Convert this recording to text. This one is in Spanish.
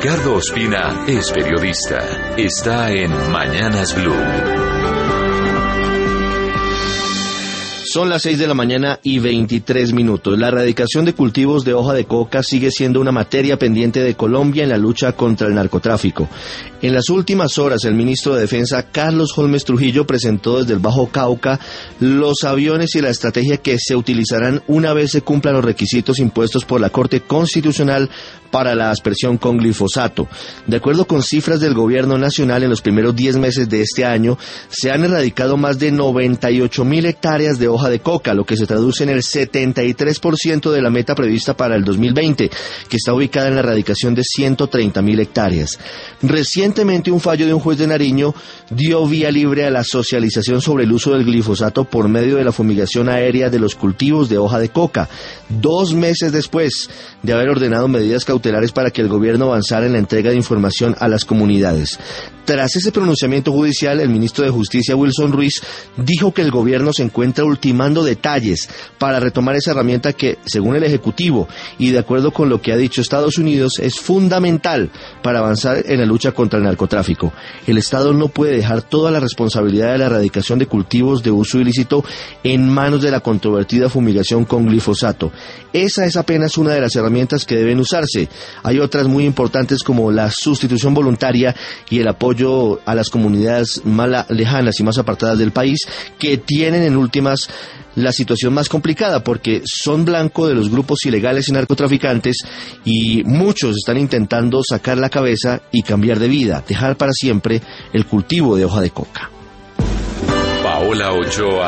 Ricardo Ospina es periodista. Está en Mañanas Blue. Son las 6 de la mañana y 23 minutos. La erradicación de cultivos de hoja de coca sigue siendo una materia pendiente de Colombia en la lucha contra el narcotráfico. En las últimas horas, el ministro de Defensa, Carlos Holmes Trujillo, presentó desde el Bajo Cauca los aviones y la estrategia que se utilizarán una vez se cumplan los requisitos impuestos por la Corte Constitucional para la aspersión con glifosato. De acuerdo con cifras del Gobierno Nacional, en los primeros 10 meses de este año se han erradicado más de 98.000 hectáreas de hoja de coca, lo que se traduce en el 73% de la meta prevista para el 2020, que está ubicada en la erradicación de 130.000 hectáreas. Recientemente, un fallo de un juez de Nariño dio vía libre a la socialización sobre el uso del glifosato por medio de la fumigación aérea de los cultivos de hoja de coca, 2 meses después de haber ordenado medidas cautelares para que el gobierno avanzara en la entrega de información a las comunidades. Tras ese pronunciamiento judicial, el ministro de Justicia, Wilson Ruiz, dijo que el gobierno se encuentra ultimando detalles para retomar esa herramienta que, según el Ejecutivo, y de acuerdo con lo que ha dicho Estados Unidos, es fundamental para avanzar en la lucha contra el narcotráfico. El Estado no puede dejar toda la responsabilidad de la erradicación de cultivos de uso ilícito en manos de la controvertida fumigación con glifosato. Esa es apenas una de las herramientas que deben usarse. Hay otras muy importantes como la sustitución voluntaria y el apoyo a las comunidades más lejanas y más apartadas del país, que tienen en últimas la situación más complicada porque son blanco de los grupos ilegales y narcotraficantes, y muchos están intentando sacar la cabeza y cambiar de vida, dejar para siempre el cultivo de hoja de coca. Paola Ochoa